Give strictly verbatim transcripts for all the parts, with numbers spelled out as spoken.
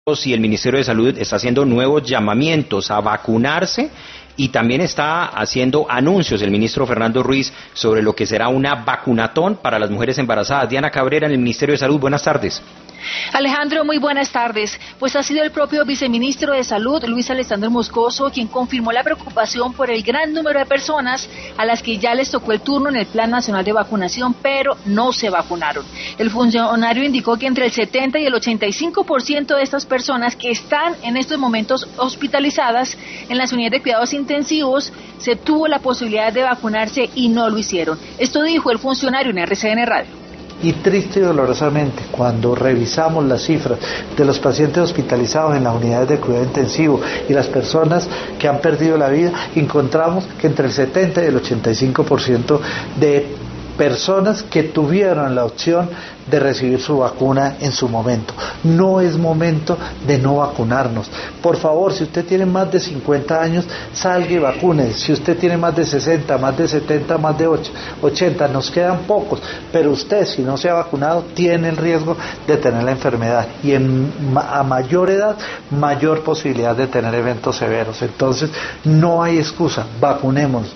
y el Ministerio de Salud está haciendo nuevos llamamientos a vacunarse y también está haciendo anuncios el ministro Fernando Ruiz sobre lo que será una vacunatón para las mujeres embarazadas. Diana Cabrera, en el Ministerio de Salud, buenas tardes. Alejandro, muy buenas tardes. Pues ha sido el propio viceministro de Salud, Luis Alessandro Moscoso, quien confirmó la preocupación por el gran número de personas a las que ya les tocó el turno en el Plan Nacional de Vacunación, pero no se vacunaron. El funcionario indicó que entre el setenta y el ochenta y cinco por ciento de estas personas que están en estos momentos hospitalizadas en las unidades de cuidados intensivos se tuvo la posibilidad de vacunarse y no lo hicieron. Esto dijo el funcionario en R C N Radio. Y triste y dolorosamente, cuando revisamos las cifras de los pacientes hospitalizados en las unidades de cuidado intensivo y las personas que han perdido la vida, encontramos que entre el setenta y el ochenta y cinco por ciento de personas que tuvieron la opción de recibir su vacuna en su momento. No es momento de no vacunarnos. Por favor, si usted tiene más de cincuenta años, salga y vacune. Si usted tiene más de sesenta, más de setenta, más de ochenta, nos quedan pocos, pero usted, si no se ha vacunado, tiene el riesgo de tener la enfermedad y en, a mayor edad, mayor posibilidad de tener eventos severos. Entonces, no hay excusa, vacunémonos.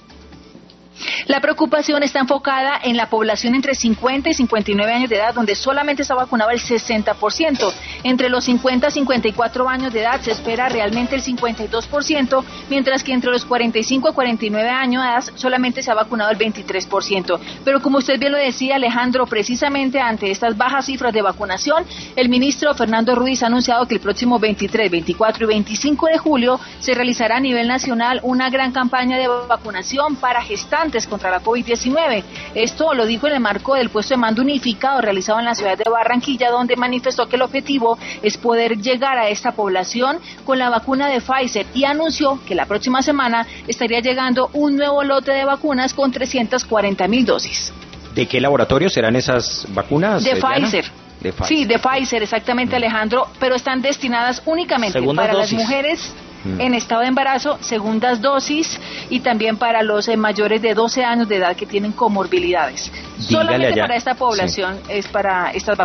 La preocupación está enfocada en la población entre cincuenta y cincuenta y nueve años de edad, donde solamente se ha vacunado el sesenta por ciento. Entre los cincuenta a cincuenta y cuatro años de edad se espera realmente el cincuenta y dos por ciento, mientras que entre los cuarenta y cinco a cuarenta y nueve años de edad solamente se ha vacunado el veintitrés por ciento. Pero como usted bien lo decía, Alejandro, precisamente ante estas bajas cifras de vacunación, el ministro Fernando Ruiz ha anunciado que el próximo veintitrés, veinticuatro y veinticinco de julio se realizará a nivel nacional una gran campaña de vacunación para gestantes contra la COVID diecinueve. Esto lo dijo en el marco del puesto de mando unificado realizado en la ciudad de Barranquilla, donde manifestó que el objetivo es poder llegar a esta población con la vacuna de Pfizer y anunció que la próxima semana estaría llegando un nuevo lote de vacunas con trescientas cuarenta mil dosis. ¿De qué laboratorio serán esas vacunas? De Pfizer. De Pfizer. Sí, de Pfizer, exactamente, Alejandro, pero están destinadas únicamente Segundas para dosis. Las mujeres en estado de embarazo, segundas dosis, y también para los eh, mayores de doce años de edad que tienen comorbilidades. Dígale Solamente allá. Para esta población sí. Es para estas vacunas.